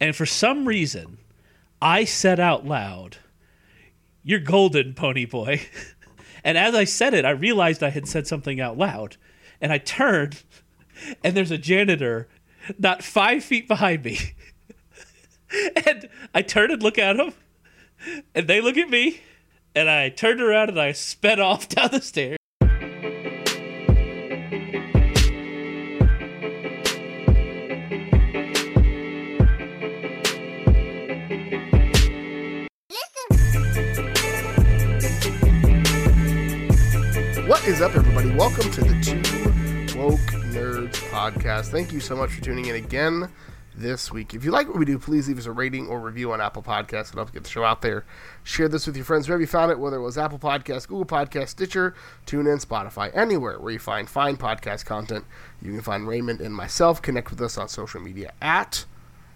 And for some reason, I said out loud, "You're golden, pony boy." And as I said it, I realized I had said something out loud. And I turned, and there's a janitor not 5 feet behind me. And I turn and look at them, and they look at me, and I turned around and I sped off down the stairs. What is up, everybody? Welcome to the Two Woke Nerds podcast. Thank you so much for tuning in again this week. If you like what we do, please leave us a rating or review on Apple Podcasts. It'll help get the show out there. Share this with your friends wherever you found it, whether it was Apple Podcasts, Google Podcasts, Stitcher, TuneIn, Spotify, anywhere where you find fine podcast content. You can find Raymond and myself. Connect with us on social media at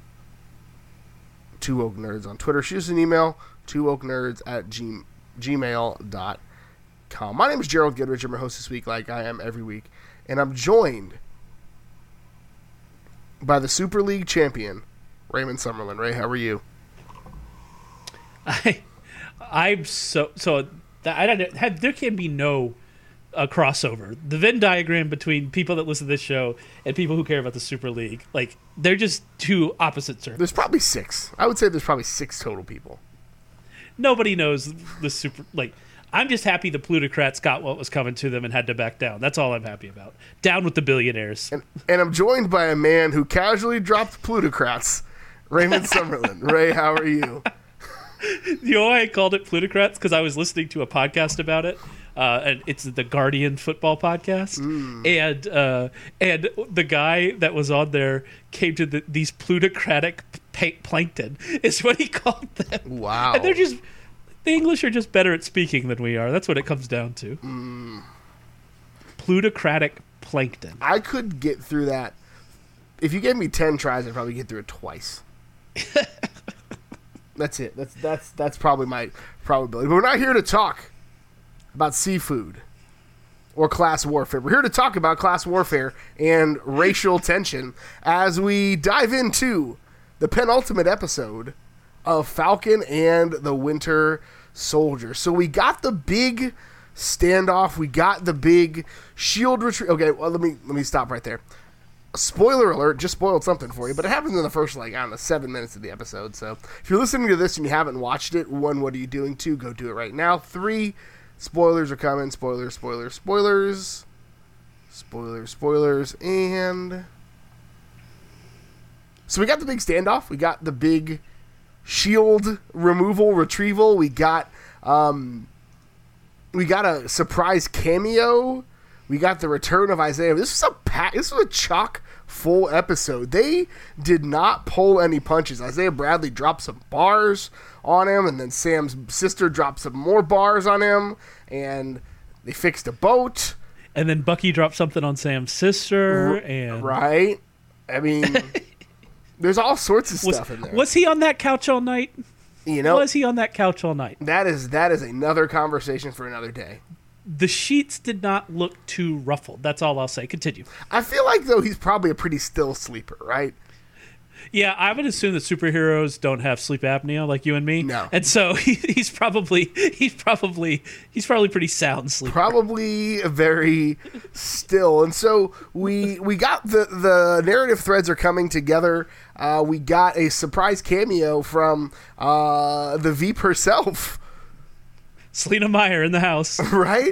Two Woke Nerds on Twitter. Shoot us an email, twowokenerds@gmail.com. My name is Gerald Goodrich. I'm your host this week, like I am every week, and I'm joined by the Super League champion, Raymond Summerlin. Ray, how are you? I'm so I don't. There can be no crossover. The Venn diagram between people that listen to this show and people who care about the Super League, like they're just two opposite circles. There's probably six. I would say there's probably six total people. Nobody knows the Super like. I'm just happy the plutocrats got what was coming to them and had to back down. That's all I'm happy about. Down with the billionaires. And I'm joined by a man who casually dropped plutocrats, Raymond Summerlin. Ray, how are you? You know why I called it plutocrats? Because I was listening to a podcast about it. And it's the Guardian football podcast. And the guy that was on there came to these plutocratic plankton is what he called them. Wow. And they're just... The English are just better at speaking than we are. That's what it comes down to. Plutocratic plankton. I could get through that. If you gave me 10 tries, I'd probably get through it twice. That's it. That's probably my probability. But we're not here to talk about seafood or class warfare. We're here to talk about class warfare and racial tension as we dive into the penultimate episode of Falcon and the Winter Soldier. So we got the big standoff. We got the big shield retreat. Okay, well, let me stop right there. Spoiler alert, just spoiled something for you, but it happens in the first, 7 minutes of the episode. So if you're listening to this and you haven't watched it, 1, what are you doing? 2, go do it right now. 3, spoilers are coming. Spoilers. And so we got the big standoff. We got the big shield retrieval. We got a surprise cameo. We got the return of Isaiah. This was a chock full episode. They did not pull any punches. Isaiah Bradley dropped some bars on him, and then Sam's sister dropped some more bars on him, and they fixed a boat. And then Bucky dropped something on Sam's sister. Right? I mean... There's all sorts of stuff in there. Was he on that couch all night? Was he on that couch all night? That is another conversation for another day. The sheets did not look too ruffled. That's all I'll say. Continue. I feel like, though, he's probably a pretty still sleeper, right? Yeah, I would assume that superheroes don't have sleep apnea like you and me. No. And so he's probably pretty sound sleeper. Probably very still. And so we got the narrative threads are coming together. We got a surprise cameo from the Veep herself. Selena Meyer in the house. Right?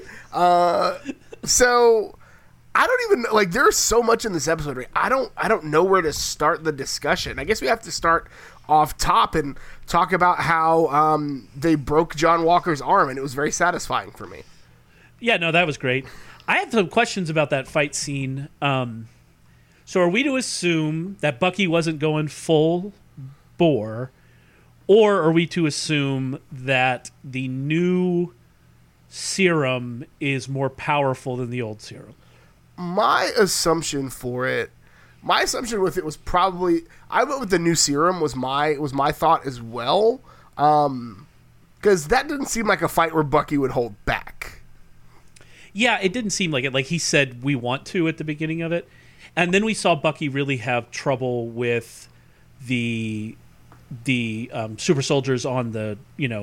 So I don't even there's so much in this episode. Right? I don't know where to start the discussion. I guess we have to start off top and talk about how they broke John Walker's arm, and it was very satisfying for me. Yeah, no, that was great. I have some questions about that fight scene. So are we to assume that Bucky wasn't going full bore, or are we to assume that the new serum is more powerful than the old serum? My assumption with it was probably, I went with the new serum was my thought as well, because that didn't seem like a fight where Bucky would hold back. Yeah, it didn't seem like it. Like he said, we want to at the beginning of it, and then we saw Bucky really have trouble with the super soldiers on the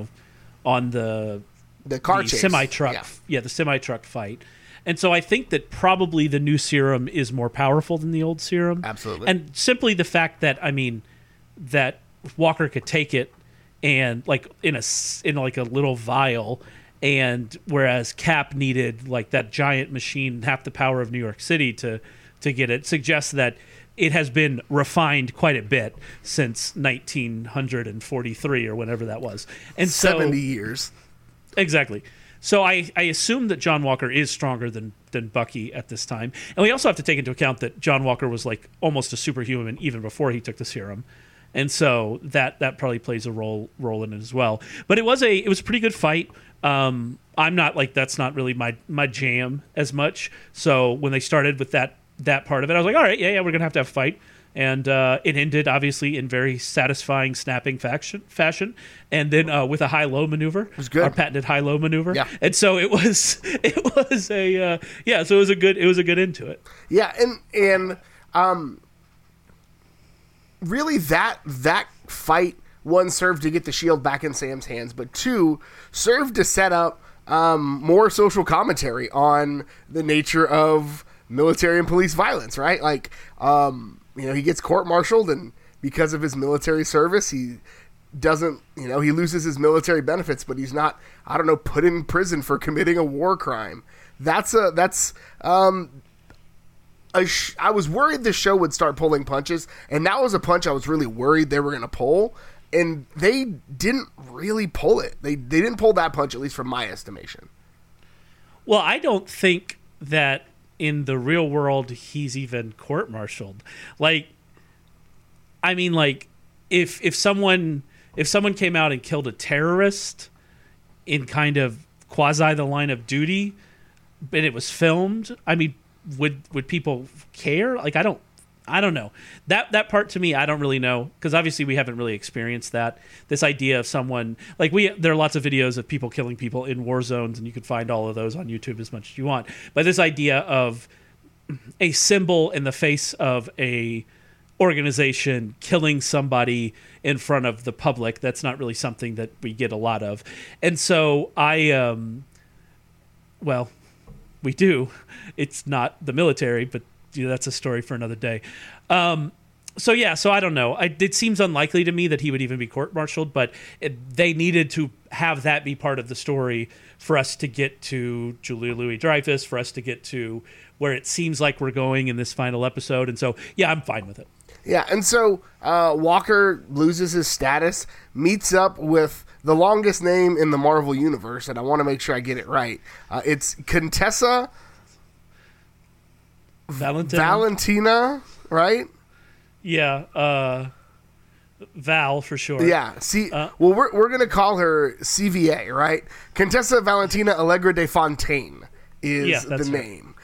car the chase. semi truck, the semi truck fight. And so I think that probably the new serum is more powerful than the old serum. Absolutely. And simply the fact that that Walker could take it and like in like a little vial, and whereas Cap needed like that giant machine, half the power of New York City to get it, suggests that it has been refined quite a bit since 1943 or whenever that was. And 70 years. Exactly. So I assume that John Walker is stronger than Bucky at this time. And we also have to take into account that John Walker was like almost a superhuman even before he took the serum. And so that probably plays a role in it as well. But it was a pretty good fight. I'm not like, that's not really my jam as much. So when they started with that part of it, I was like, all right, yeah, we're going to have a fight. And it ended, obviously, in very satisfying, snapping fashion. And then with a high-low maneuver. It was good. Our patented high-low maneuver. Yeah. And so it was so it was a good end to it. Yeah, and really that fight, one, served to get the shield back in Sam's hands, but two, served to set up more social commentary on the nature of military and police violence, right? Like, he gets court-martialed, and because of his military service, he doesn't, he loses his military benefits, but he's not, put in prison for committing a war crime. I was worried the show would start pulling punches, and that was a punch I was really worried they were going to pull, and they didn't really pull it. They didn't pull that punch, at least from my estimation. Well, I don't think that in the real world he's even court-martialed. Like, I mean, like, if someone came out and killed a terrorist in kind of quasi the line of duty, and it was filmed, I mean, would people care? Like, I don't know. That part, to me, I don't really know, because obviously we haven't really experienced that. This idea of someone, like, there are lots of videos of people killing people in war zones, and you could find all of those on YouTube as much as you want. But this idea of a symbol in the face of a organization killing somebody in front of the public, that's not really something that we get a lot of. And so we do. It's not the military, but that's a story for another day. So I don't know. It seems unlikely to me that he would even be court-martialed, but they needed to have that be part of the story for us to get to Julia Louis-Dreyfus, for us to get to where it seems like we're going in this final episode. And so, yeah, I'm fine with it. Yeah, and so Walker loses his status, meets up with the longest name in the Marvel Universe, and I want to make sure I get it right. It's Contessa Valentina, right? Yeah, Val for sure. Yeah. We're gonna call her CVA, right? Contessa Valentina Allegra de Fontaine is the name.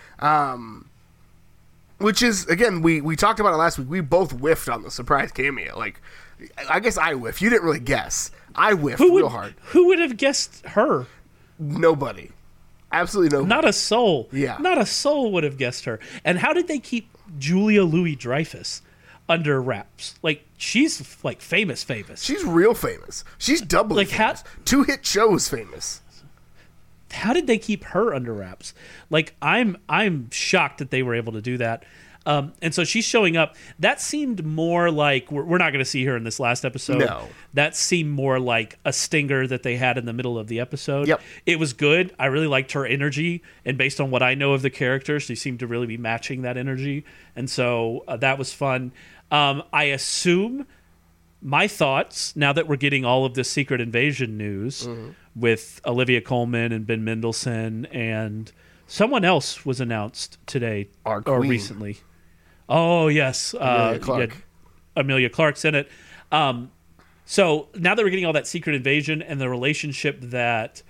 Which is, again, we talked about it last week. We both whiffed on the surprise cameo. Like, I guess I whiffed. You didn't really guess. I whiffed real hard. Who would have guessed her? Nobody. Absolutely nobody. Not a soul. Yeah. Not a soul would have guessed her. And how did they keep Julia Louis-Dreyfus under wraps? Like, she's like famous. She's real famous. She's doubly famous. 2 hit shows famous. How did they keep her under wraps? Like, I'm shocked that they were able to do that. And so she's showing up. That seemed more like we're not going to see her in this last episode. No. That seemed more like a stinger that they had in the middle of the episode. Yep. It was good. I really liked her energy, and based on what I know of the character, she seemed to really be matching that energy. And so that was fun. I assume my thoughts, now that we're getting all of this Secret Invasion news with Olivia Colman and Ben Mendelsohn, and someone else was announced today or recently. Oh, yes. Emilia Clarke's in it. So now that we're getting all that Secret Invasion and the relationship that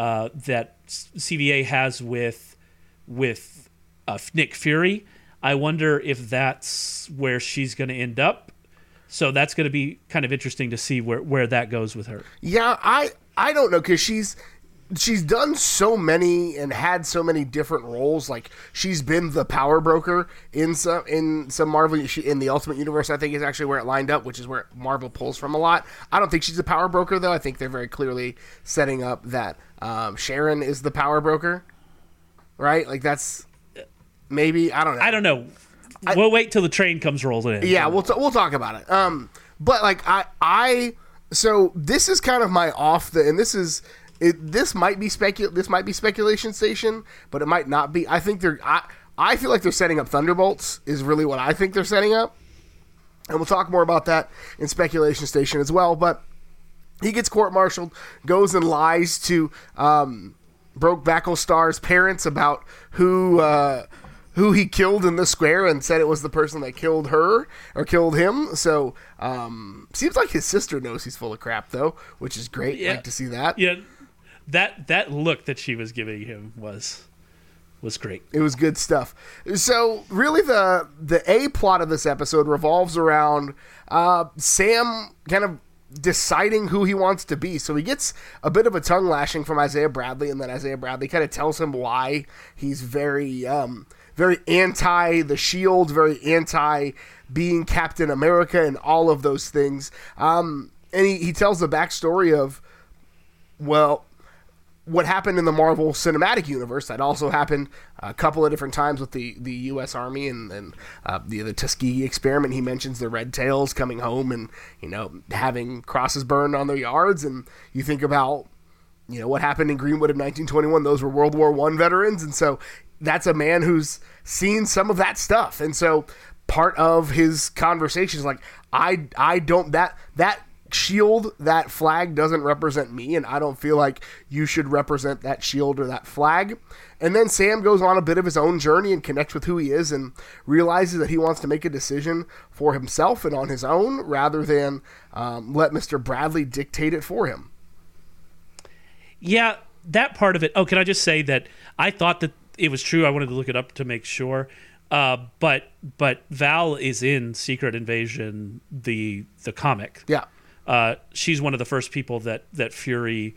CVA has with Nick Fury, I wonder if that's where she's going to end up. So that's going to be kind of interesting to see where that goes with her. Yeah, I don't know, because she's she's done so many and had so many different roles. Like, she's been the power broker in some Marvel. In the Ultimate Universe, I think is actually where it lined up, which is where Marvel pulls from a lot. I don't think she's a power broker, though. I think they're very clearly setting up that Sharon is the power broker, right? Like, that's maybe, I don't know. We'll wait till the train comes rolling in. Yeah, we'll talk about it. But like so this is kind of my and this might be speculation station, but it might not be. I think I feel like they're setting up Thunderbolts is really what I think they're setting up. And we'll talk more about that in speculation station as well, but he gets court-martialed, goes and lies to Broke Battlestar's parents about who he killed in the square, and said it was the person that killed her or killed him. So seems like his sister knows he's full of crap, though, which is great. Yeah. Like to see that. Yeah, that look that she was giving him was great. It was good stuff. So really, the A plot of this episode revolves around Sam kind of deciding who he wants to be. So he gets a bit of a tongue lashing from Isaiah Bradley, and then Isaiah Bradley kind of tells him why he's very anti the Shield, very anti being Captain America, and all of those things. And he tells the backstory of, well, what happened in the Marvel Cinematic Universe that also happened a couple of different times with the U.S. Army and the Tuskegee experiment. He mentions the Red Tails coming home and, having crosses burned on their yards. And you think about, what happened in Greenwood in 1921. Those were World War I veterans. And so that's a man who's seen some of that stuff. And so part of his conversation is like, I don't, that shield, that flag doesn't represent me, and I don't feel like you should represent that shield or that flag. And then Sam goes on a bit of his own journey and connects with who he is and realizes that he wants to make a decision for himself and on his own rather than let Mr. Bradley dictate it for him. Yeah, that part of it. Oh, can I just say that I thought that it was true. I wanted to look it up to make sure. But Val is in Secret Invasion, the comic. Yeah. She's one of the first people that Fury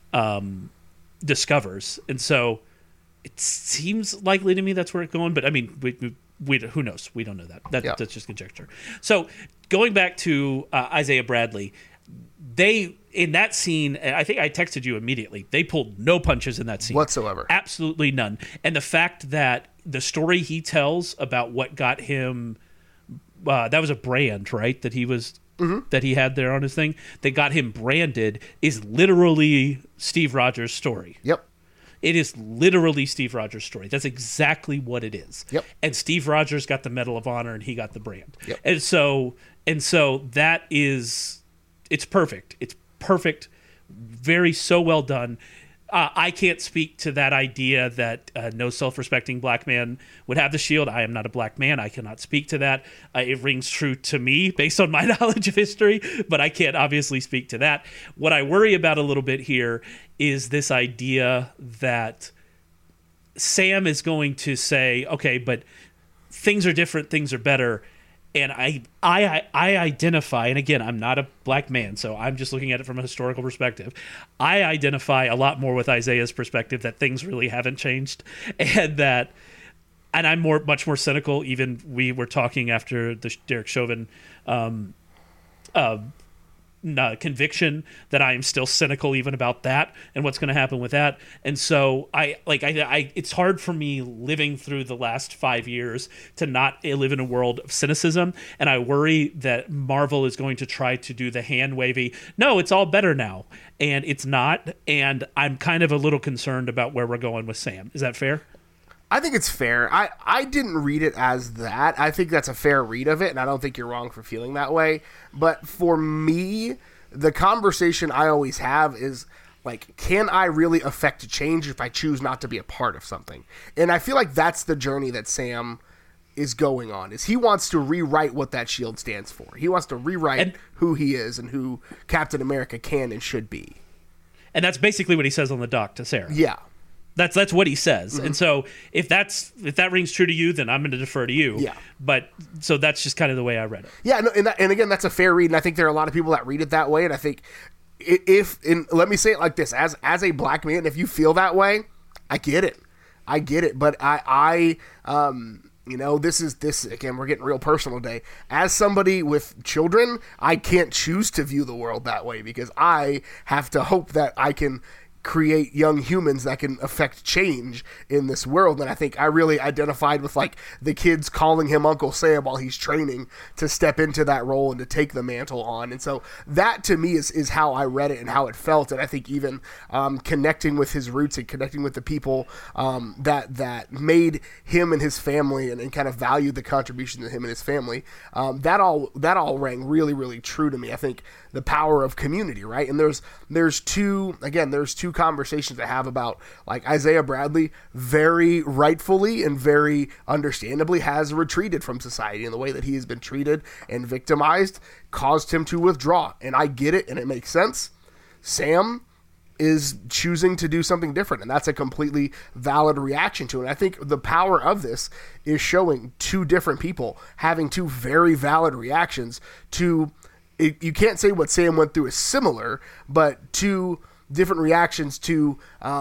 discovers, and so it seems likely to me that's where it's going. But I mean, we who knows? We don't know that. That's just conjecture. So going back to Isaiah Bradley, they in that scene, I think I texted you immediately. They pulled no punches in that scene whatsoever, absolutely none. And the fact that the story he tells about what got him, that was a brand, right? That he was. Mm-hmm. That he had there on his thing that got him branded is literally Steve Rogers' story. Yep. It is literally Steve Rogers' story. That's exactly what it is. Yep. And Steve Rogers got the Medal of Honor and he got the brand. Yep. And so that is, it's perfect. It's perfect. So well done. I can't speak to that idea that no self-respecting black man would have the shield. I am not a black man. I cannot speak to that. It rings true to me based on my knowledge of history, but I can't obviously speak to that. What I worry about a little bit here is this idea that Sam is going to say, okay, but things are different, things are better. And I identify, and again, I'm not a black man, so I'm just looking at it from a historical perspective. I identify a lot more with Isaiah's perspective that things really haven't changed, and I'm much more cynical. Even we were talking after the Derek Chauvin conviction that I am still cynical even about that and what's going to happen with that. And so I it's hard for me living through the last 5 years to not live in a world of cynicism. And I worry that Marvel is going to try to do the hand wavy, no, it's all better now. And it's not. And I'm kind of a little concerned about where we're going with Sam. Is that fair? I think it's fair. I didn't read it as that. I think that's a fair read of it, and I don't think you're wrong for feeling that way. But for me, the conversation I always have is, like, can I really affect a change if I choose not to be a part of something? And I feel like that's the journey that Sam is going on, is he wants to rewrite what that shield stands for. He wants to rewrite who he is and who Captain America can and should be. And that's basically what he says on the dock to Sarah. Yeah. That's what he says. Mm-hmm. And so if that rings true to you, then I'm going to defer to you. Yeah. But so that's just kind of the way I read it. Yeah, no, and again, that's a fair read, and I think there are a lot of people that read it that way, and I think let me say it like this, as a black man, if you feel that way, I get it. But this again, we're getting real personal today. As somebody with children, I can't choose to view the world that way because I have to hope that I can create young humans that can affect change in this world. And I think I really identified with like the kids calling him Uncle Sam while he's training to step into that role and to take the mantle on. And so that to me is how I read it and how it felt. And I think even connecting with his roots and connecting with the people that made him and his family and kind of valued the contribution to him and his family, that all rang really, really true to me. I think the power of community, right? And there's two conversations to have about, like, Isaiah Bradley very rightfully and very understandably has retreated from society, and the way that he has been treated and victimized caused him to withdraw. And I get it, and it makes sense. Sam is choosing to do something different, and that's a completely valid reaction to it. And I think the power of this is showing two different people having two very valid reactions to it. You can't say what Sam went through is similar, but two different reactions to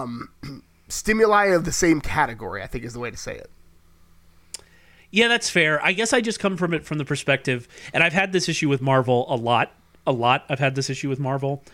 stimuli of the same category, I think is the way to say it. Yeah, that's fair. I guess I just come from it from the perspective, and I've had this issue with Marvel a lot. I've had this issue with Marvel.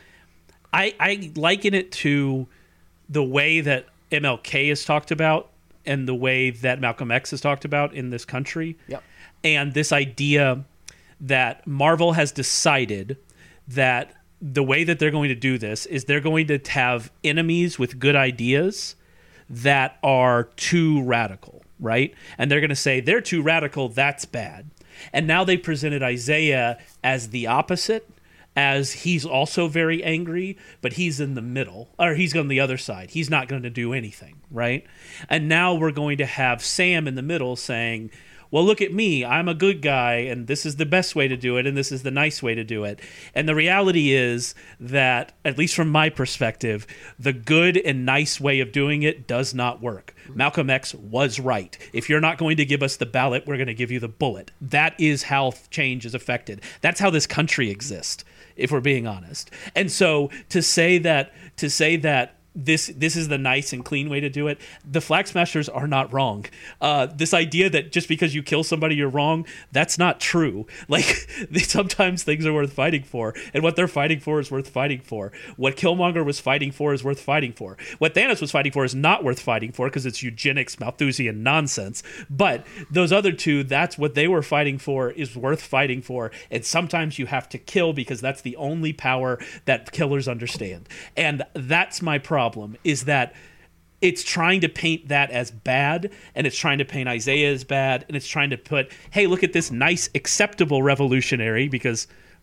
I liken it to the way that MLK is talked about and the way that Malcolm X is talked about in this country. Yep. And this idea that Marvel has decided that the way that they're going to do this is they're going to have enemies with good ideas that are too radical, right? And they're going to say, they're too radical, that's bad. And now they presented Isaiah as the opposite, as he's also very angry, but he's in the middle, or he's on the other side. He's not going to do anything, right? And now we're going to have Sam in the middle saying, well, look at me, I'm a good guy, and this is the best way to do it, and this is the nice way to do it. And the reality is that, at least from my perspective, the good and nice way of doing it does not work. Malcolm X was right. If you're not going to give us the ballot, we're going to give you the bullet. That is how change is affected. That's how this country exists, if we're being honest. And so to say that this is the nice and clean way to do it, the Flag Smashers are not wrong. This idea that just because you kill somebody you're wrong, that's not true. Like, sometimes things are worth fighting for, and what they're fighting for is worth fighting for. What Killmonger was fighting for is worth fighting for. What Thanos was fighting for is not worth fighting for because it's eugenics, Malthusian nonsense. But those other two, that's what they were fighting for, is worth fighting for. And sometimes you have to kill because that's the only power that killers understand. And that's my problem, is that it's trying to paint that as bad, and it's trying to paint Isaiah as bad, and it's trying to put, hey, look at this nice, acceptable revolutionary, because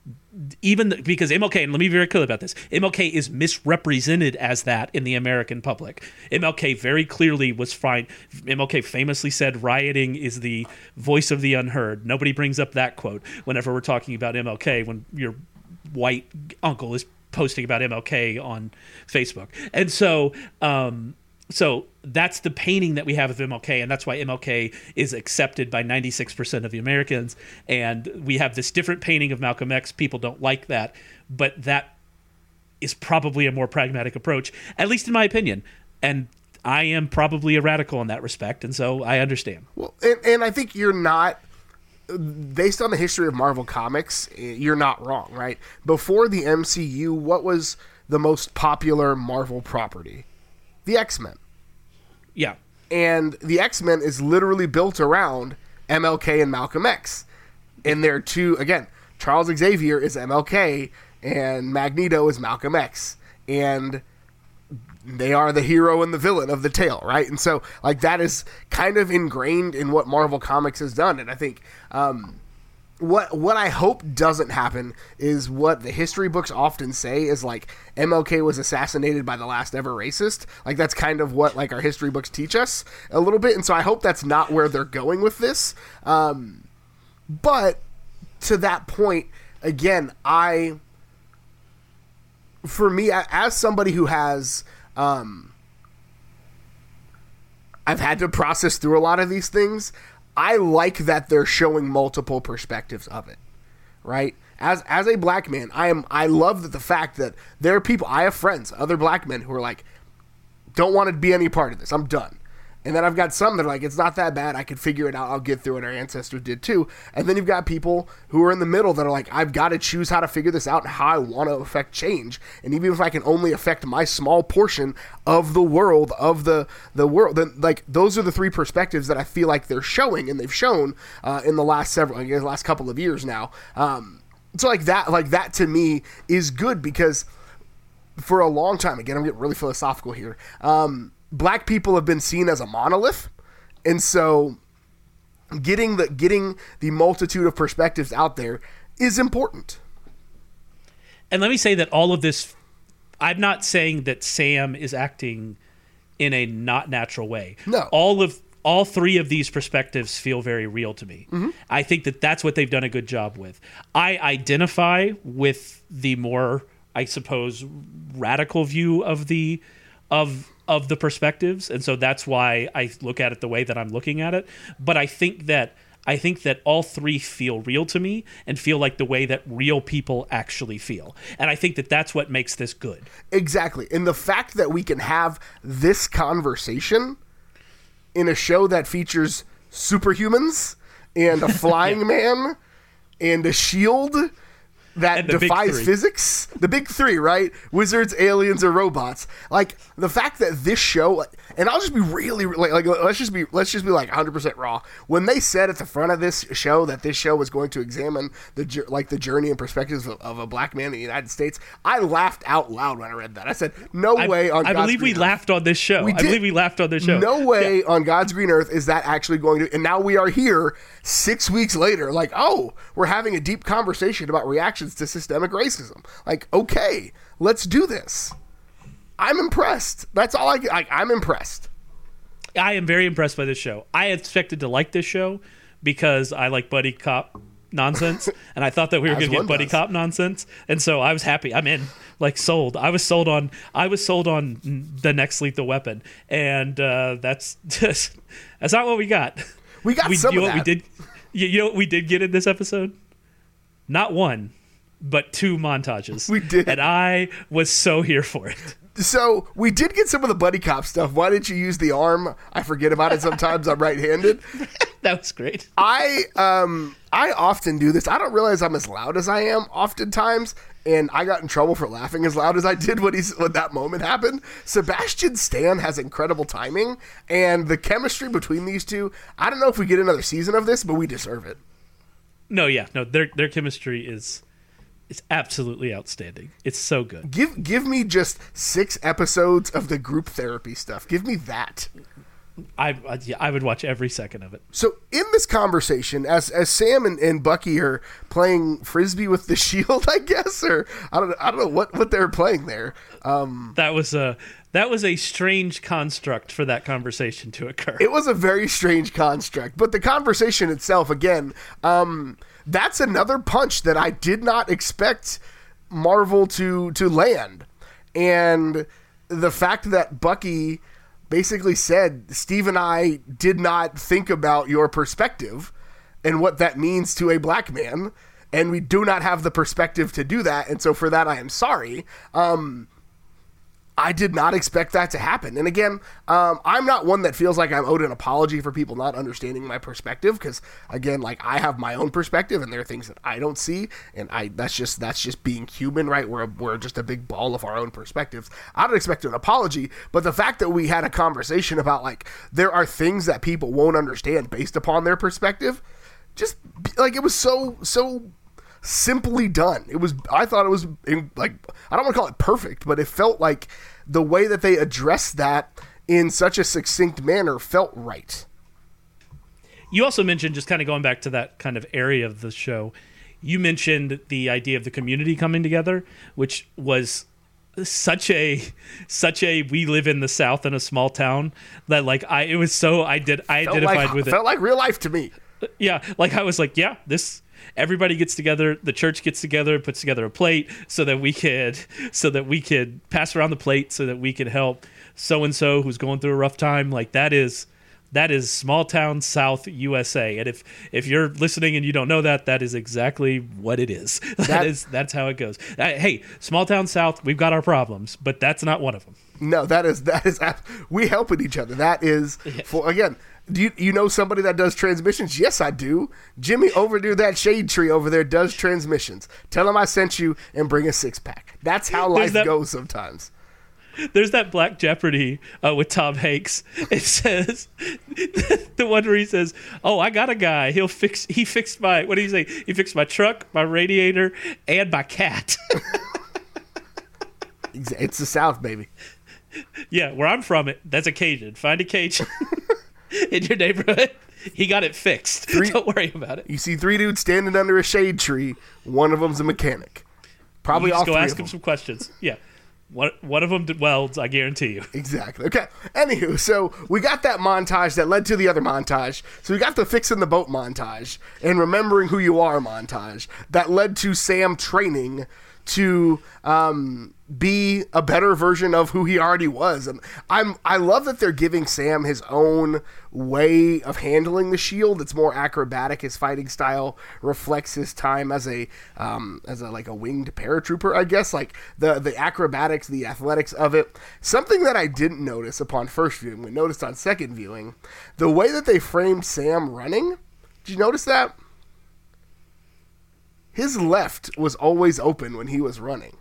MLK, and let me be very clear about this, MLK is misrepresented as that in the American public. MLK very clearly was fine. MLK famously said, rioting is the voice of the unheard. Nobody brings up that quote whenever we're talking about MLK, when your white uncle is posting about MLK on Facebook. And so that's the painting that we have of MLK, and that's why MLK is accepted by 96% of the Americans. And we have this different painting of Malcolm X. People don't like that, but that is probably a more pragmatic approach, at least in my opinion. And I am probably a radical in that respect, and so I understand. Well, and I think you're not, based on the history of Marvel Comics, you're not wrong, right? Before the MCU, what was the most popular Marvel property? The X-Men. Yeah. And the X-Men is literally built around MLK and Malcolm X. And they're two, again, Charles Xavier is MLK and Magneto is Malcolm X. And they are the hero and the villain of the tale, right? And so, like, that is kind of ingrained in what Marvel Comics has done. And I think what I hope doesn't happen is what the history books often say is, like, MLK was assassinated by the last ever racist. Like, that's kind of what, like, our history books teach us a little bit. And so I hope that's not where they're going with this. But to that point, again, for me, as somebody who has... I've had to process through a lot of these things. I like that they're showing multiple perspectives of it, right? as a black man, I love that the fact that there are people, I have friends, other black men who are like, don't want to be any part of this. I'm done. And then I've got some that are like, it's not that bad. I can figure it out. I'll get through it. Our ancestors did too. And then you've got people who are in the middle that are like, I've got to choose how to figure this out and how I want to affect change. And even if I can only affect my small portion of the world, the world, then like those are the three perspectives that I feel like they're showing, and they've shown in the last last couple of years now. So like that to me is good, because for a long time, again, I'm getting really philosophical here. Black people have been seen as a monolith, and so getting the multitude of perspectives out there is important. And let me say that all of this, I'm not saying that Sam is acting in a not natural way. No. All three of these perspectives feel very real to me. Mm-hmm. I think that that's what they've done a good job with. I identify with the more, I suppose, radical view of the perspectives, and so that's why I look at it the way that I'm looking at it. But I think that all three feel real to me and feel like the way that real people actually feel. And I think that that's what makes this good. Exactly. And the fact that we can have this conversation in a show that features superhumans and a flying man and a shield that defies physics. The big three, right? Wizards, aliens, or robots. Like, the fact that this show, and I'll just be really, like let's just be like 100% raw. When they said at the front of this show that this show was going to examine the journey and perspectives of a black man in the United States, I laughed out loud when I read that. I said, no way on God's green earth. I believe we laughed on this show. No way on God's green earth is that actually going to, and now we are here 6 weeks later, like, oh, we're having a deep conversation about reactions to systemic racism. Like, okay, let's do this. I'm impressed. That's all I'm impressed. I am very impressed by this show. I expected to like this show because I like buddy cop nonsense, and I thought that we were going to get buddy cop nonsense, and so I was happy. I'm in, like, sold. I was sold on the next Lethal Weapon, and that's not what we got. We got some of that. We did. You know what we did get in this episode? Not one, but two montages. We did. And I was so here for it. So we did get some of the buddy cop stuff. Why didn't you use the arm? I forget about it sometimes. I'm right-handed. That was great. I often do this. I don't realize I'm as loud as I am oftentimes, and I got in trouble for laughing as loud as I did when that moment happened. Sebastian Stan has incredible timing, and the chemistry between these two, I don't know if we get another season of this, but we deserve it. No, their chemistry is absolutely outstanding. It's so good. Give me just 6 episodes of the group therapy stuff. Give me that. I would watch every second of it. So in this conversation, as Sam and Bucky are playing frisbee with the shield, I guess, or I don't know what they're playing there. That was a strange construct for that conversation to occur. It was a very strange construct, but the conversation itself, again, that's another punch that I did not expect Marvel to land. And the fact that Bucky basically said, Steve and I did not think about your perspective and what that means to a black man, and we do not have the perspective to do that, and so for that I am sorry. I did not expect that to happen. And again, I'm not one that feels like I'm owed an apology for people not understanding my perspective, because again, like, I have my own perspective and there are things that I don't see, and that's just being human, right? We're just a big ball of our own perspectives. I don't expect an apology, but the fact that we had a conversation about, like, there are things that people won't understand based upon their perspective, just like, it was so simply done. I thought it was, like, I don't want to call it perfect, but it felt like the way that they addressed that in such a succinct manner felt right. You also mentioned, just kind of going back to that kind of area of the show, you mentioned the idea of the community coming together, which was such a we live in the South in a small town that, like, I identified with it. Felt like real life to me. Yeah, like, I was like, yeah, this. Everybody gets together. The church gets together, puts together a plate so that we could pass around the plate so that we could help so and so who's going through a rough time. Like, that is That is Small Town South, USA. And if you're listening and you don't know that, that is exactly what it is. That's how it goes. Hey, Small Town South, we've got our problems, but that's not one of them. No, that is we helping each other. That is again. Do you know somebody that does transmissions? Yes, I do. Jimmy Overdue, that shade tree over there, does transmissions. Tell him I sent you and bring a 6-pack. That's how life goes sometimes. There's that Black Jeopardy with Tom Hanks. It says the one where he says, "Oh, I got a guy. He fixed my, what do you say? He fixed my truck, my radiator, and my cat." It's the South, baby. Yeah, where I'm from, that's a Cajun. Find a Cajun in your neighborhood. He got it fixed. Don't worry about it. You see 3 dudes standing under a shade tree. One of them's a mechanic. Probably all 3 of them. Go ask him some questions. Yeah. One of them did welds, I guarantee you. Exactly. Okay. Anywho, so we got that montage that led to the other montage. So we got the fixing the boat montage and remembering who you are montage that led to Sam training to be a better version of who he already was. And I love that they're giving Sam his own way of handling the shield. It's more acrobatic. His fighting style reflects his time as a like a winged paratrooper, I guess. Like the acrobatics, the athletics of it. Something that I didn't notice upon first viewing, we noticed on second viewing, the way that they framed Sam running. Did you notice that? His left was always open when he was running.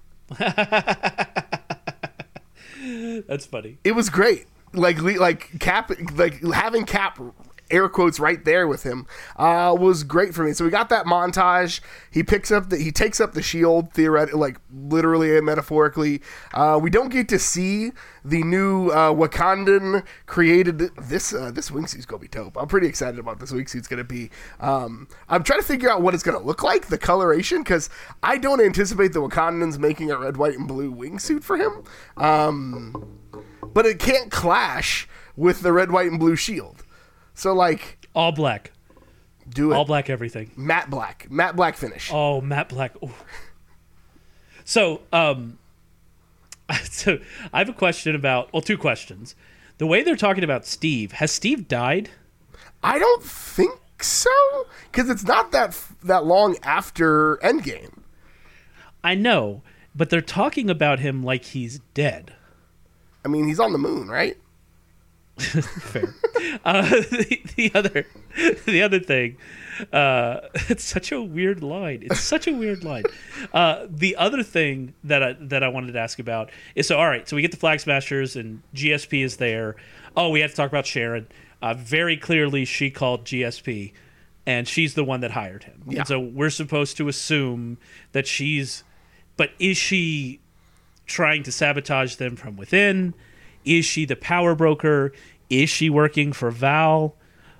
That's funny. It was great. Like Cap, like having Cap air quotes right there with him was great for me. So we got that montage. He takes up the shield, theoretically, like literally and metaphorically. We don't get to see the new Wakandan created. This wingsuit's gonna be dope. I'm pretty excited about this wingsuit's gonna be. I'm trying to figure out what it's gonna look like, the coloration, because I don't anticipate the Wakandans making a red, white, and blue wingsuit for him. But it can't clash with the red, white, and blue shield. So, like... all black. Do it. All black everything. Matte black. Matte black finish. Oh, matte black. Ooh. So I have a question about... well, 2 questions. The way they're talking about Steve, has Steve died? I don't think so. Because it's not that long after Endgame. I know, but they're talking about him like he's dead. I mean, he's on the moon, right? Fair. The other thing, it's such a weird line. It's such a weird line. The other thing that I wanted to ask about is, so all right, so we get the Flag Smashers and GSP is there. Oh, we have to talk about Sharon. Very clearly, she called GSP, and she's the one that hired him. Yeah. And so we're supposed to assume that but is she trying to sabotage them from within? Is she the power broker? Is she working for Val?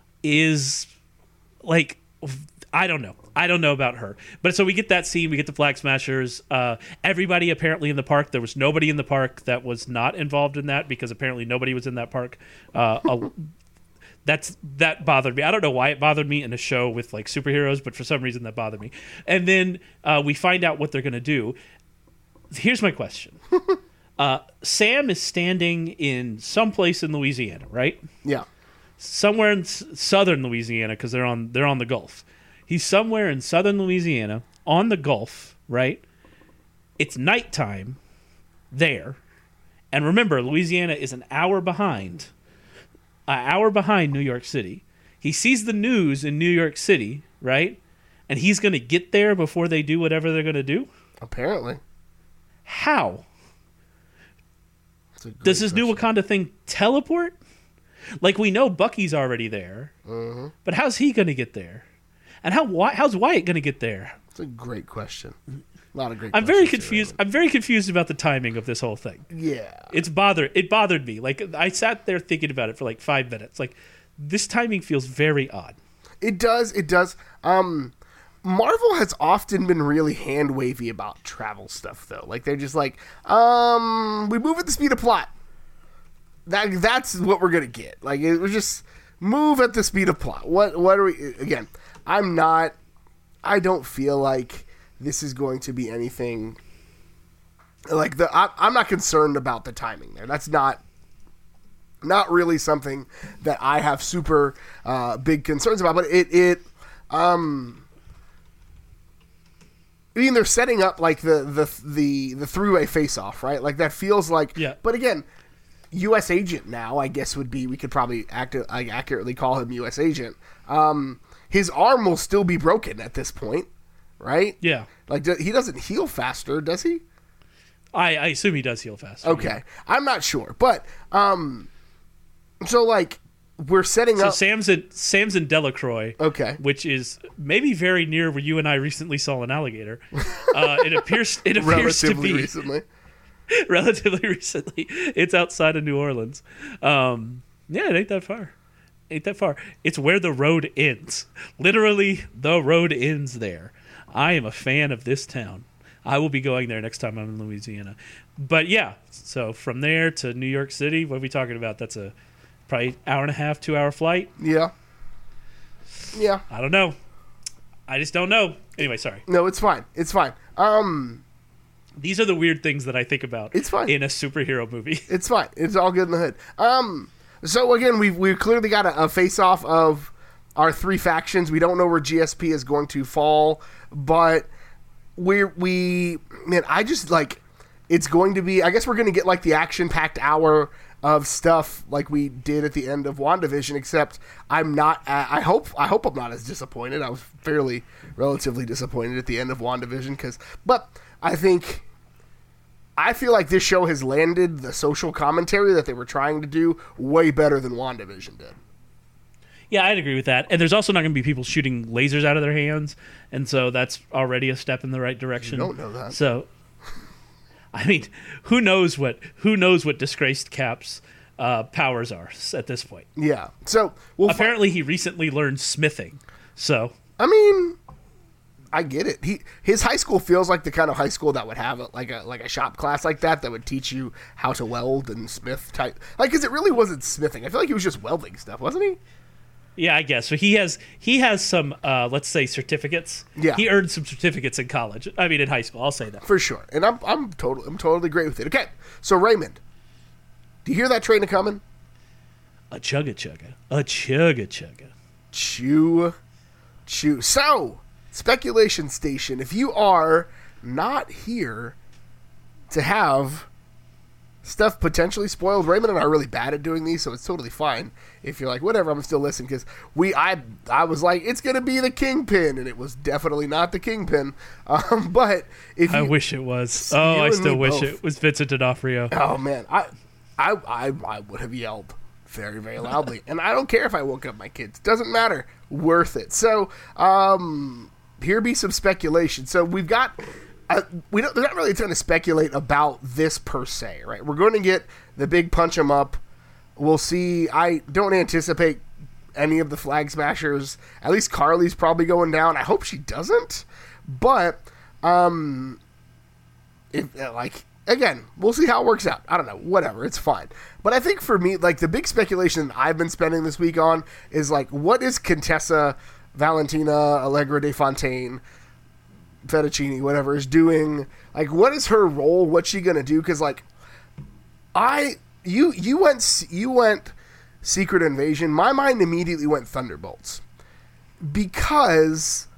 I don't know. I don't know about her. But so we get that scene. We get the Flag Smashers. Everybody apparently in the park. There was nobody in the park that was not involved in that because apparently nobody was in that park. That bothered me. I don't know why it bothered me in a show with like superheroes, but for some reason that bothered me. And then we find out what they're going to do. Here's my question. Sam is standing in some place in Louisiana, right? Yeah. Somewhere in southern Louisiana, because they're on the Gulf. He's somewhere in southern Louisiana on the Gulf, right? It's nighttime there, and remember, Louisiana is an hour behind New York City. He sees the news in New York City, right? And he's going to get there before they do whatever they're going to do. Apparently. How? Does this new Wakanda thing teleport? Like, we know Bucky's already there, but how's he going to get there? And how's Wyatt going to get there? That's a great question. A lot of great. I'm very confused. I'm very confused about the timing of this whole thing. Yeah, it bothered me. Like, I sat there thinking about it for like 5 minutes. Like, this timing feels very odd. It does. Marvel has often been really hand wavy about travel stuff, though. Like, they're just like, we move at the speed of plot. That's what we're gonna get. Like, it was just move at the speed of plot. What are we? Again, I don't feel like this is going to be anything. Like I'm not concerned about the timing there. That's not Not really something that I have super big concerns about, but I mean, they're setting up like the three-way face-off, right? Like that feels like. Yeah. But again, U.S. agent now, I guess we could probably accurately call him U.S. agent. His arm will still be broken at this point, right? Yeah. Like he doesn't heal faster, does he? I assume he does heal faster. Okay, Yeah. I'm not sure, but so like we're setting So up. Sam's in Delacroix. Okay. Which is maybe very near where you and I recently saw an alligator. It appears to Relatively be recently. relatively recently. It's outside of New Orleans. Yeah, it ain't that far. It's where the road ends. Literally, the road ends there. I am a fan of this town. I will be going there next time I'm in Louisiana. But yeah, so from there to New York City, what are we talking about? That's a probably hour and a half, 2 hour flight. Yeah. I don't know. I just don't know. Anyway, sorry. No, it's fine. It's fine. These are the weird things that I think about. It's fine. In a superhero movie. It's fine. It's all good in the hood. So again, we've clearly got a face-off of our three factions. We don't know where GSP is going to fall, but I just like it's going to be. I guess we're going to get like the action-packed hour of stuff like we did at the end of WandaVision. Except I'm not. I hope I'm not as disappointed. I was relatively disappointed at the end of WandaVision but I feel like this show has landed the social commentary that they were trying to do way better than WandaVision did. Yeah, I'd agree with that. And there's also not going to be people shooting lasers out of their hands, and so that's already a step in the right direction. You don't know that. So, I mean, who knows what disgraced Cap's powers are at this point? Yeah. So apparently he recently learned smithing. So I mean, I get it. His high school feels like the kind of high school that would have a shop class like that would teach you how to weld and smith type. Like, because it really wasn't smithing. I feel like he was just welding stuff, wasn't he? yeah, I guess. So he has some let's say certificates. Yeah. He earned some certificates in college. I mean, in high school. I'll say that For sure. And I'm totally great with it. Okay. So Raymond, do you hear that train coming? A chugga chugga. A chugga chugga. Chew. So, speculation station. If you are not here to have stuff potentially spoiled, Raymond and I are really bad at doing these, so it's totally fine if you're like, whatever, I'm still listening, because I was like, it's going to be the Kingpin, and it was definitely not the Kingpin. But if I wish it was. Oh, I still wish it was Vincent D'Onofrio. Oh man, I would have yelled very, very loudly, and I don't care if I woke up my kids. Doesn't matter. Worth it. So, here be some speculation. So we've got. There's not really a ton to speculate about this per se, right? We're going to get the big punch 'em up. We'll see. I don't anticipate any of the Flag Smashers. At least Carly's probably going down. I hope she doesn't. But, again, we'll see how it works out. I don't know. Whatever. It's fine. But I think for me, like, the big speculation that I've been spending this week on is, like, what is Contessa, Valentina, Allegra de Fontaine, Fettuccine, whatever, is doing? Like, what is her role? What's she gonna do? Because, like, you went Secret Invasion. My mind immediately went Thunderbolts, because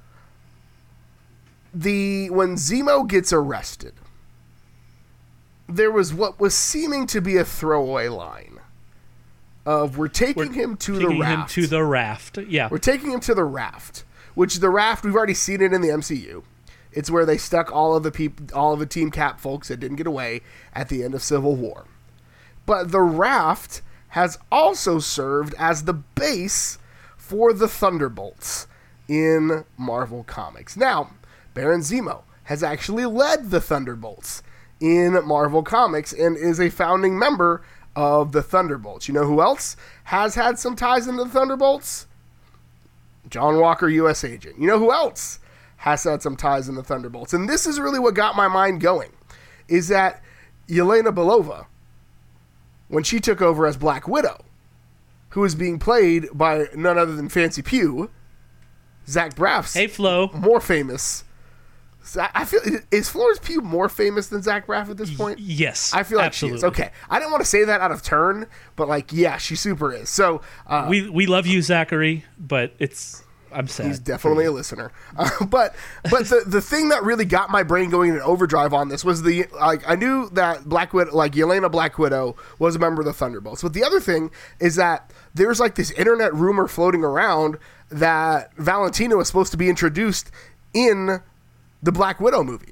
when Zemo gets arrested, there was what was seeming to be a throwaway line of we're taking him to the raft. Yeah, we're taking him to the raft, which the raft, we've already seen it in the MCU. It's where they stuck all of the Team Cap folks that didn't get away at the end of Civil War. But the raft has also served as the base for the Thunderbolts in Marvel Comics. Now, Baron Zemo has actually led the Thunderbolts in Marvel Comics and is a founding member of the Thunderbolts. You know who else has had some ties into the Thunderbolts? John Walker, U.S. Agent. You know who else has had some ties in the Thunderbolts? And this is really what got my mind going, is that Yelena Belova, when she took over as Black Widow, who is being played by none other than Fancy Pugh, Zach Braff's Hey, Flo. more famous I feel, is Florence Pugh more famous than Zach Braff at this point? Yes, I feel like absolutely. she is. Okay, I didn't want to say that out of turn, but like, yeah, she super is. So we love you, Zachary, but I'm sad. he's definitely a listener. But the thing that really got my brain going in overdrive on this was I knew that Black Widow, like Yelena Black Widow, was a member of the Thunderbolts. But the other thing is that there's like this internet rumor floating around that Valentina was supposed to be introduced in the Black Widow movie.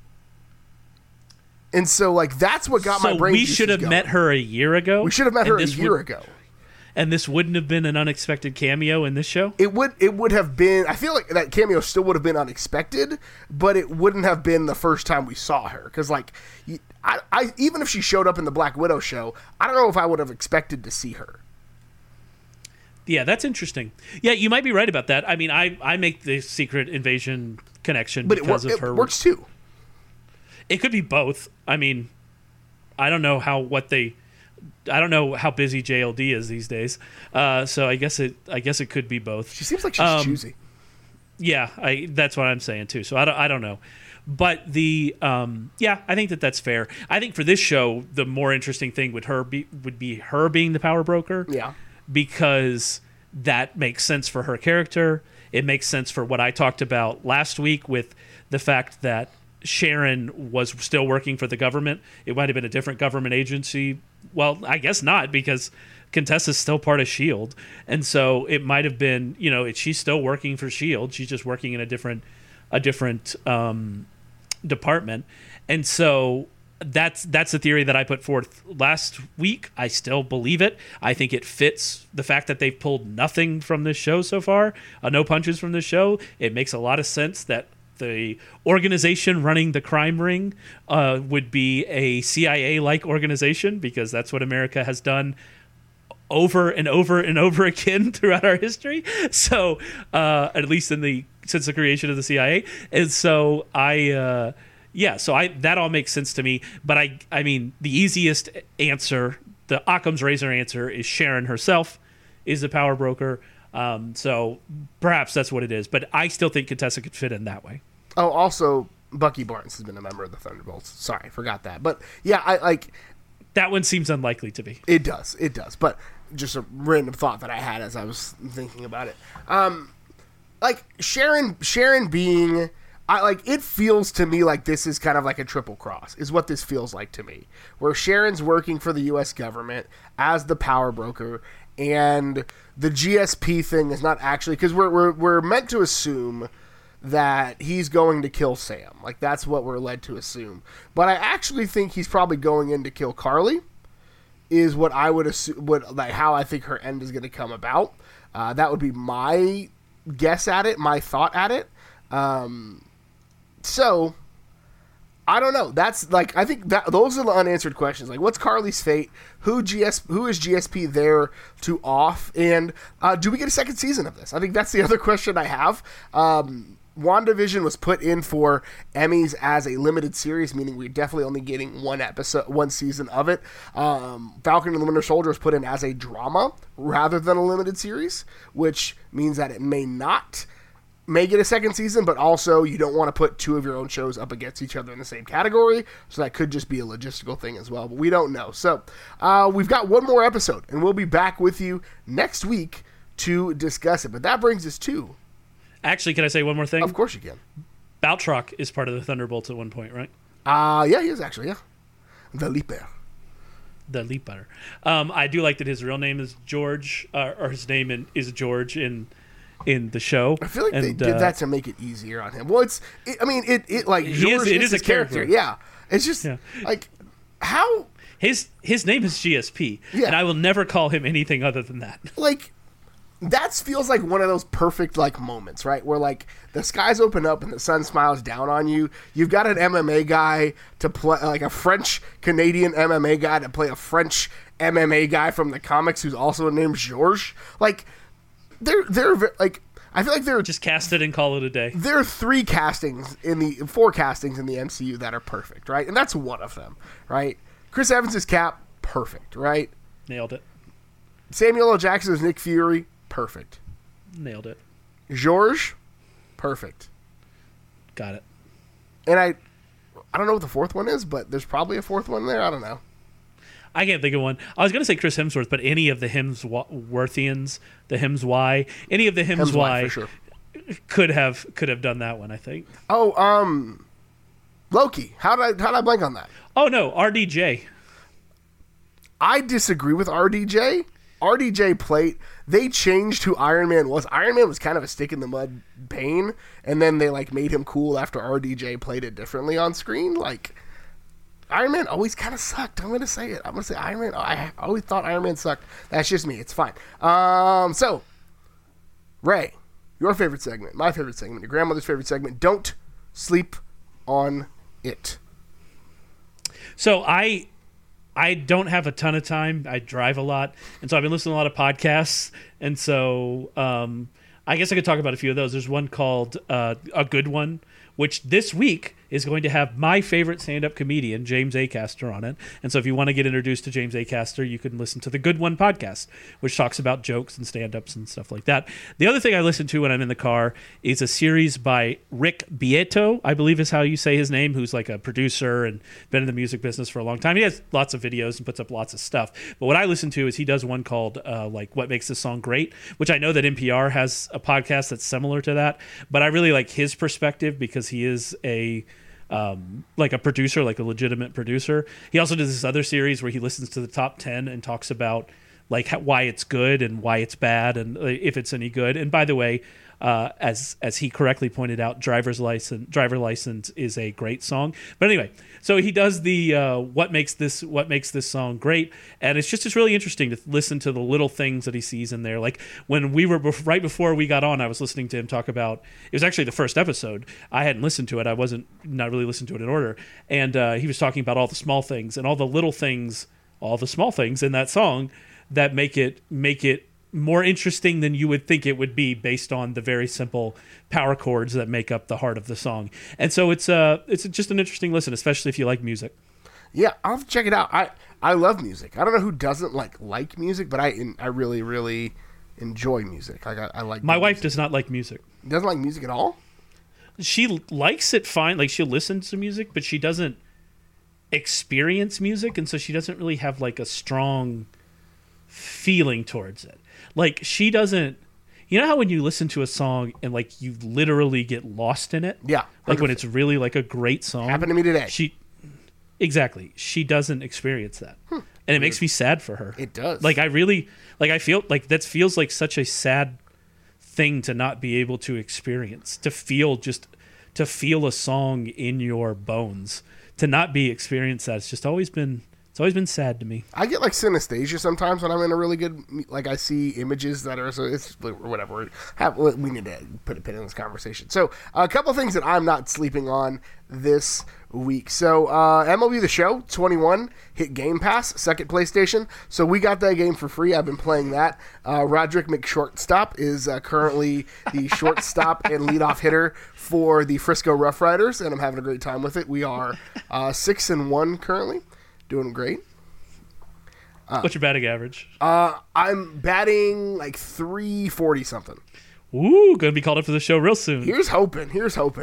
And so, like, that's what got my brain. We should have met her a year ago. We should have met her a year ago. And this wouldn't have been an unexpected cameo in this show? It would have been. I feel like that cameo still would have been unexpected, but it wouldn't have been the first time we saw her. Because, like, I even if she showed up in the Black Widow show, I don't know if I would have expected to see her. Yeah, that's interesting. Yeah, you might be right about that. I mean, I make the Secret Invasion connection because of her. It works too. It could be both. I mean, I don't know how busy JLD is these days. So I guess it could be both. She seems like she's choosy. Yeah, that's what I'm saying too. So I don't know. But I think that's fair. I think for this show, the more interesting thing would be her being the power broker. Yeah. Because that makes sense for her character. It makes sense for what I talked about last week with the fact that Sharon was still working for the government. It might have been a different government agency. Well, I guess not, because Contessa's still part of S.H.I.E.L.D. And so it might have been, she's still working for S.H.I.E.L.D. She's just working in a different department. And so that's the theory that I put forth last week. I still believe it. I think it fits the fact that they've pulled nothing from this show so far, no punches from this show. It makes a lot of sense that the organization running the crime ring would be a CIA-like organization, because that's what America has done over and over and over again throughout our history. So at least since the creation of the CIA. And so that all makes sense to me. But I mean, the easiest answer, the Occam's razor answer, is Sharon herself is the power broker. So perhaps that's what it is. But I still think Contessa could fit in that way. Oh, also, Bucky Barnes has been a member of the Thunderbolts. Sorry, I forgot that. But yeah, I like that one seems unlikely to be. It does. But just a random thought that I had as I was thinking about it. Like Sharon being, it feels to me like this is kind of like a triple cross, is what this feels like to me. Where Sharon's working for the U.S. government as the power broker, and the GSP thing is not actually, because we're meant to assume that he's going to kill Sam. Like, that's what we're led to assume. But I actually think he's probably going in to kill Carly, is what I would assume, how I think her end is going to come about. That would be my guess at it, my thought at it. So, I don't know. That's, like, I think that those are the unanswered questions. Like, what's Carly's fate? Who is GSP there to off? And do we get a second season of this? I think that's the other question I have. WandaVision was put in for Emmys as a limited series, meaning we're definitely only getting one season of it. Falcon and the Winter Soldier was put in as a drama rather than a limited series, which means that it may get a second season, but also you don't want to put two of your own shows up against each other in the same category, so that could just be a logistical thing as well, but we don't know. So we've got one more episode, and we'll be back with you next week to discuss it. But that brings us to... Actually, can I say one more thing? Of course you can. Baltrock is part of the Thunderbolts at one point, right? Yeah, he is actually, yeah. The Leaper. I do like that his real name is George, or his name is George in the show. I feel like they did that to make it easier on him. Well, it is a character. Yeah. It's just, like, how... His name is GSP, and I will never call him anything other than that. Like... That feels like one of those perfect, like, moments, right? Where, like, the skies open up and the sun smiles down on you. You've got an MMA guy to play, like a French-Canadian MMA guy to play a French MMA guy from the comics who's also named Georges. Like, they're like, I feel like they're... Just cast it and call it a day. There are four castings in the MCU that are perfect, right? And that's one of them, right? Chris Evans' Cap, perfect, right? Nailed it. Samuel L. Jackson as Nick Fury, perfect. Nailed it. Georges, perfect. Got it. And I don't know what the fourth one is, but there's probably a fourth one there. I don't know. I can't think of one. I was going to say Chris Hemsworth, but any of the Hemsworthians, the Hemsy, any of the Hemsy for sure. could have done that one, I think. Oh, Loki. How did I blank on that? Oh no, RDJ. I disagree with RDJ. RDJ played. They changed who Iron Man was. Iron Man was kind of a stick in the mud pain, and then they like made him cool after RDJ played it differently on screen. Like Iron Man always kind of sucked. I'm gonna say it. I'm gonna say Iron Man. I always thought Iron Man sucked. That's just me. It's fine. So Ray, your favorite segment, my favorite segment, your grandmother's favorite segment. Don't sleep on it. So I don't have a ton of time. I drive a lot, and so I've been listening to a lot of podcasts. And so I guess I could talk about a few of those. There's one called A Good One, which this week is going to have my favorite stand-up comedian, James Acaster, on it. And so if you want to get introduced to James Acaster, you can listen to the Good One podcast, which talks about jokes and stand-ups and stuff like that. The other thing I listen to when I'm in the car is a series by Rick Beato, I believe is how you say his name, who's like a producer and been in the music business for a long time. He has lots of videos and puts up lots of stuff. But what I listen to is he does one called like What Makes This Song Great, which I know that NPR has a podcast that's similar to that. But I really like his perspective because he is like a producer, like a legitimate producer. He also does this other series where he listens to the top 10 and talks about like why it's good and why it's bad and if it's any good. And by the way, as he correctly pointed out, Driver License is a great song. But anyway, so he does the what makes this song great, and it's really interesting to listen to the little things that he sees in there. Like when we were right before we got on, I was listening to him talk about, it was actually the first episode. I hadn't listened to it. I wasn't not really listened to it in order, and he was talking about all the small things and all the little things, all the small things in that song that make it more interesting than you would think it would be based on the very simple power chords that make up the heart of the song. And so it's just an interesting listen, especially if you like music. Yeah, I'll have to check it out. I love music. I don't know who doesn't like music, but I really, really enjoy music. Like I like My wife does not like music. Doesn't like music at all? She likes it fine. Like she'll listen to music, but she doesn't experience music, and so she doesn't really have like a strong feeling towards it. Like she doesn't, you know how when you listen to a song and like you literally get lost in it? Yeah. 100%. Like when it's really like a great song. Happened to me today. She doesn't experience that. And it makes me sad for her. It does. Like I feel like that feels like such a sad thing to not be able to experience, to feel a song in your bones, to not be experienced that. It's always been sad to me. I get like synesthesia sometimes when I'm in a really good, like I see images that are, so it's whatever. We need to put a pin in this conversation. So a couple things that I'm not sleeping on this week. So MLB The Show 21 hit Game Pass, second PlayStation. So we got that game for free. I've been playing that. Roderick McShortstop is currently the shortstop and leadoff hitter for the Frisco Rough Riders, and I'm having a great time with it. We are 6-1 currently. Doing great. What's your batting average? I'm batting like 340 something. Ooh, gonna be called up for the show real soon. Here's hoping.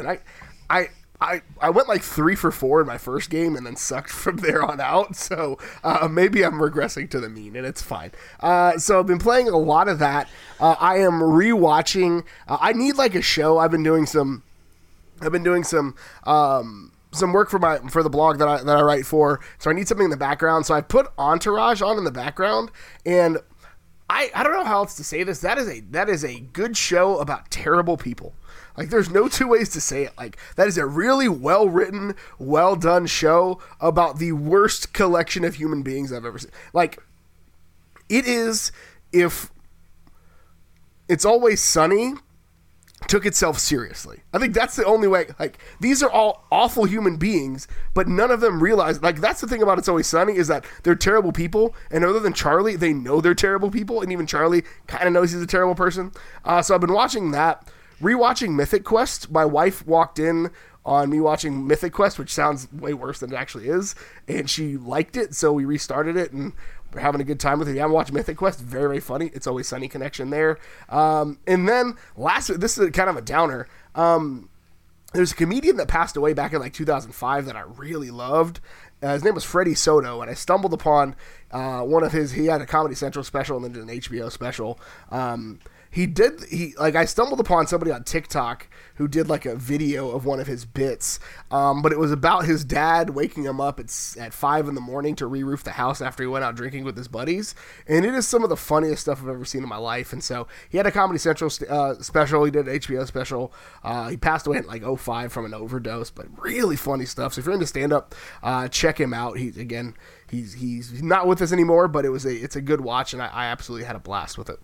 I went like 3 for 4 in my first game and then sucked from there on out. So maybe I'm regressing to the mean, and it's fine. So I've been playing a lot of that. I am rewatching. I need like a show. I've been doing some work for the blog that I write for, so I need something in the background. So I put Entourage on in the background, and I don't know how else to say this. That is a good show about terrible people. Like there's no two ways to say it. Like that is a really well written, well done show about the worst collection of human beings I've ever seen. Like it is if It's Always Sunny took itself seriously. I think that's the only way. Like, these are all awful human beings, but none of them realize, like, that's the thing about It's Always Sunny, is that they're terrible people, and other than Charlie, they know they're terrible people, and even Charlie kind of knows he's a terrible person. So I've been watching that, rewatching Mythic Quest. My wife walked in on me watching Mythic Quest, which sounds way worse than it actually is, and she liked it, so we restarted it, and we're having a good time with it. You haven't watched Mythic Quest? Very, very funny. It's Always Sunny connection there. And then this is kind of a downer. there's a comedian that passed away back in like 2005 that I really loved. His name was Freddie Soto, and I stumbled upon one of his. He had a Comedy Central special and then did an HBO special. I stumbled upon somebody on TikTok who did like a video of one of his bits, but it was about his dad waking him up at 5 a.m. to re-roof the house after he went out drinking with his buddies, and it is some of the funniest stuff I've ever seen in my life. And so he had a Comedy Central special, he did an HBO special. He passed away in like '05 from an overdose, but really funny stuff. So if you're into stand-up, check him out. He's not with us anymore, but it's a good watch, and I absolutely had a blast with it.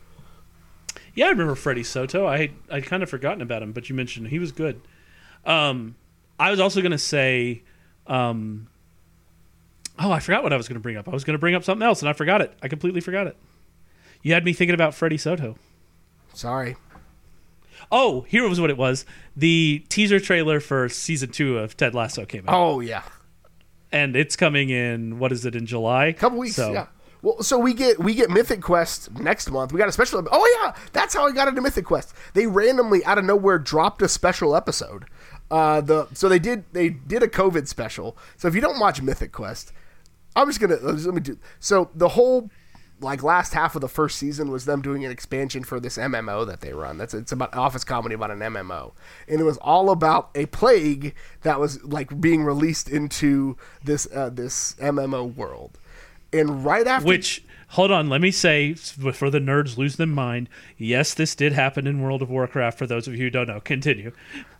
Yeah, I remember Freddie Soto. I'd kind of forgotten about him, but you mentioned he was good. I was also going to say, I forgot what I was going to bring up. I was going to bring up something else, and I forgot it. I completely forgot it. You had me thinking about Freddie Soto. Sorry. Oh, here was what it was. The teaser trailer for season 2 of Ted Lasso came out. Oh, yeah. And it's coming in, in July? A couple weeks, yeah. Well, so we get Mythic Quest next month. We got a special. Oh yeah, that's how I got into Mythic Quest. They randomly out of nowhere dropped a special episode. So they did a COVID special. So if you don't watch Mythic Quest, let me do. So the whole like last half of the first season was them doing an expansion for this MMO that they run. It's about office comedy about an MMO, and it was all about a plague that was like being released into this MMO world. And right after... Which, hold on, let me say, before the nerds lose their mind, yes, this did happen in World of Warcraft, for those of you who don't know. Continue.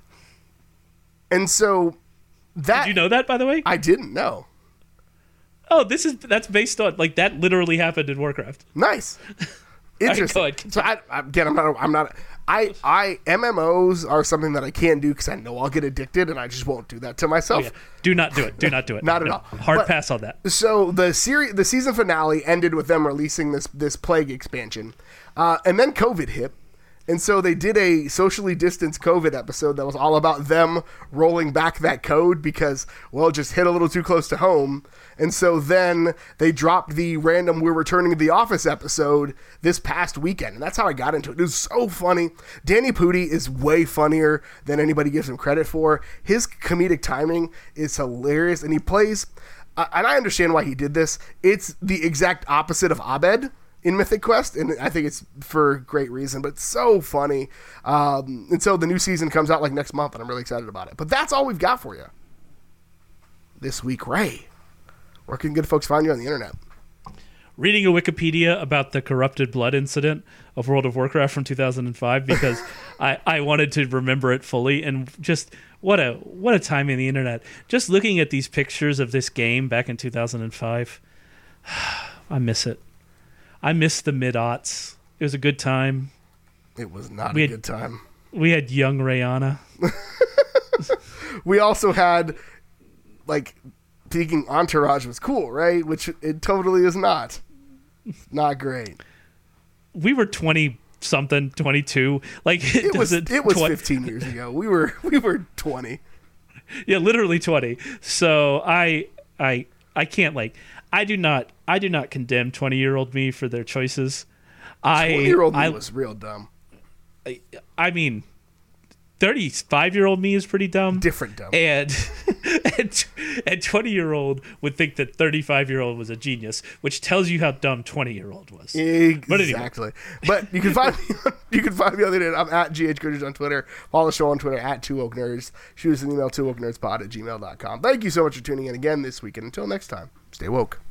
And so that... Did you know that, by the way? I didn't know. Oh, that's based on... Like, that literally happened in Warcraft. Nice. Interesting. Right, so I'm not... MMOs are something that I can't do because I know I'll get addicted, and I just won't do that to myself. Oh, yeah. Do not do it. Do not do it. Not at all. Hard pass on that. So the season finale ended with them releasing this plague expansion, and then COVID hit. And so they did a socially distanced COVID episode that was all about them rolling back that code because, well, it just hit a little too close to home. And so then they dropped the random We're Returning to the Office episode this past weekend. And that's how I got into it. It was so funny. Danny Pudi is way funnier than anybody gives him credit for. His comedic timing is hilarious. And he plays, and I understand why he did this, it's the exact opposite of Abed in Mythic Quest, and I think it's for great reason, but it's so funny. And so the new season comes out like next month, and I'm really excited about it. But that's all we've got for you this week. Ray, where can good folks find you on the internet? Reading a Wikipedia about the corrupted blood incident of World of Warcraft from 2005 because I wanted to remember it fully, and just what a time in the internet. Just looking at these pictures of this game back in 2005, I miss it. I miss the mid-aughts. It was a good time. It was not a good time. We had young Rihanna. We also had, like, thinking Entourage was cool, right? Which it totally is not. Not great. We were 20-something, 22. Like it was 15 years ago. We were 20. Yeah, literally 20. So I can't, like, I do not condemn 20-year-old me for their choices. 20-year-old me was real dumb. I mean, 35-year-old me is pretty dumb. Different dumb. And 20-year-old would think that 35-year-old was a genius, which tells you how dumb 20-year-old was. Exactly. But you can find me on the internet. I'm at GH on Twitter. Follow the show on Twitter at 2OakNerds. Shoot us an email, 2OakNerdsPod@gmail.com. Thank you so much for tuning in again this week. And until next time, stay woke.